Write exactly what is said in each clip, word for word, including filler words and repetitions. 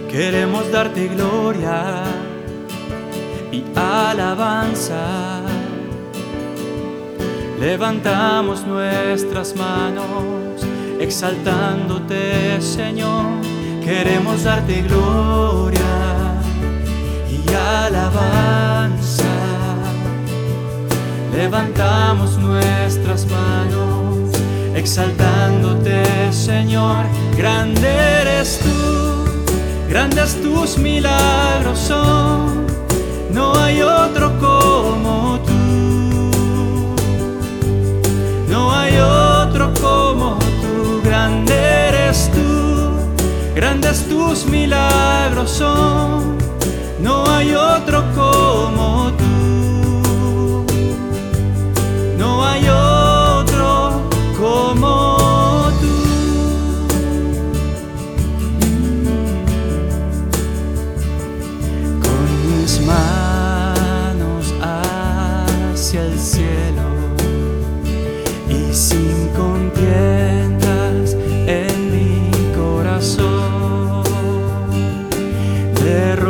Queremos darte gloria y alabanza. Levantamos nuestras manos exaltándote, Señor. Queremos darte gloria y alabanza. Levantamos nuestras manos exaltándote, Señor. Grande eres tú, grandes tus milagros son, no hay otro como tú. No hay otro como tú, grande eres tú, grandes tus milagros son, no hay otro como tú. No hay otro como tú. Con mis manos hacia el cielo y sin contiendas en mi corazón, de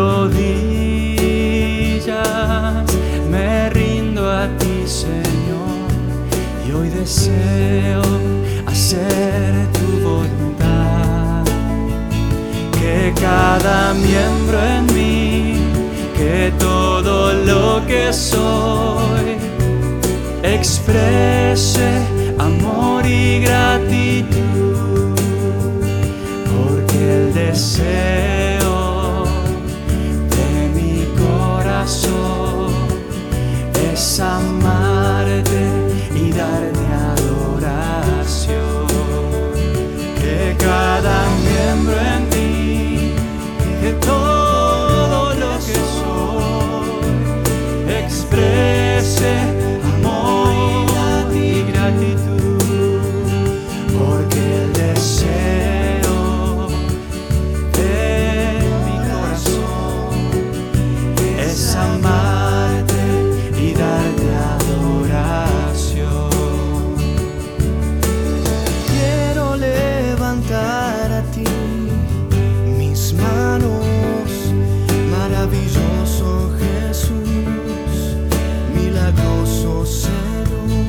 rodillas me rindo a ti, Señor, y hoy deseo hacer tu voluntad. Que cada miembro en mí, que todo lo que soy, exprese amor y gratitud, porque el deseo de mi corazón es amarte y darte adoración. Que cada miembro en mí, que todo lo que soy, exprese porque el deseo de mi corazón es amarte y darte adoración. Quiero levantar a ti mis manos, maravilloso Jesús, milagroso Señor.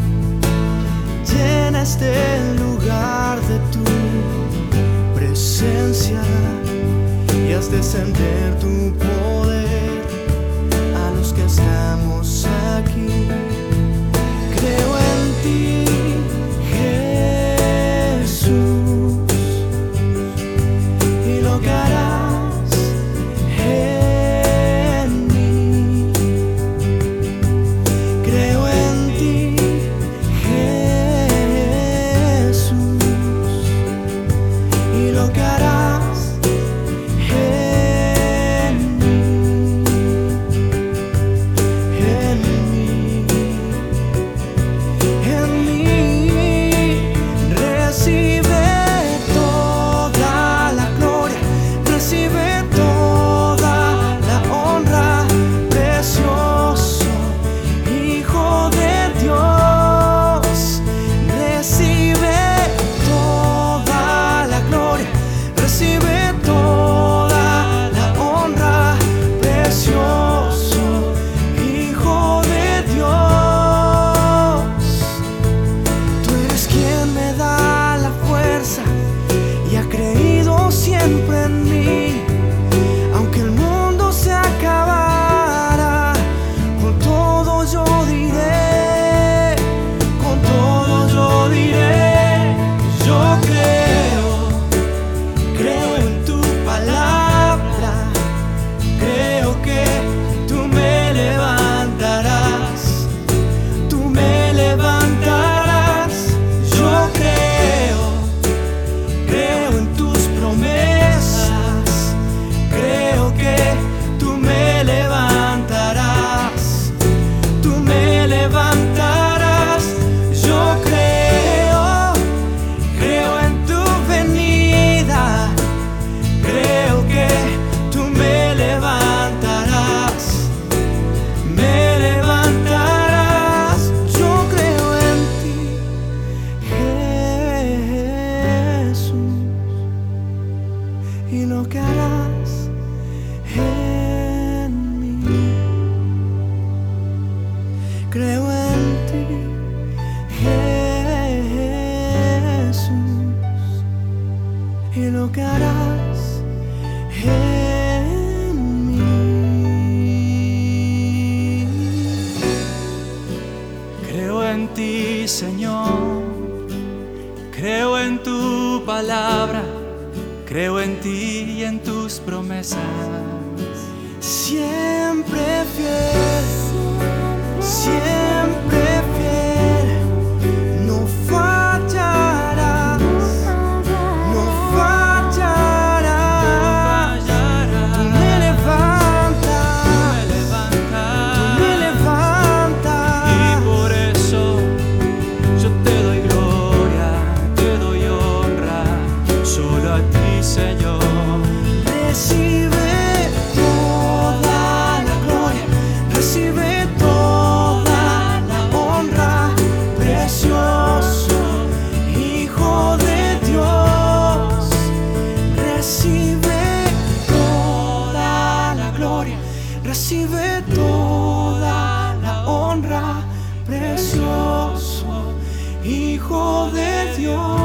Llena este lugar de tu presencia y haz descender tu poder a los que estamos aquí. Creo en ti, Jesús, y lo que harás en mí. Creo en ti, lo que harás en mí, en mí, en mí. Recibe toda la gloria, recibe toda la honra, precioso Hijo de Dios. Recibe Recibe toda la honra, precioso Hijo de Dios. Tú eres quien me da la fuerza y ha creído siempre en mí. Aunque el mundo se acabara, con todo yo diré, con todo yo diré, yo creo. Creo en tu palabra, creo que tú me levantarás, tú me levantarás. Yo creo, creo en tus promesas, creo que tú me levantarás, tú me levantarás. Yo creo, creo en tu venida. Creo que tú me levantarás, me levantarás. Yo creo en ti, Jesús, y lo que harás y lo que harás en mí. Creo en ti, Señor, creo en tu palabra, creo en ti y en tus promesas. Siempre fiel, siempre fiel, no fallarás, no fallarás. Tú me levantas, tú me levantas, y por eso yo te doy gloria, te doy honra, solo a ti, Señor. Recibe toda la gloria, recibe toda la honra, precioso Hijo de Dios. Recibe toda la gloria, recibe toda la honra, precioso Hijo de Dios.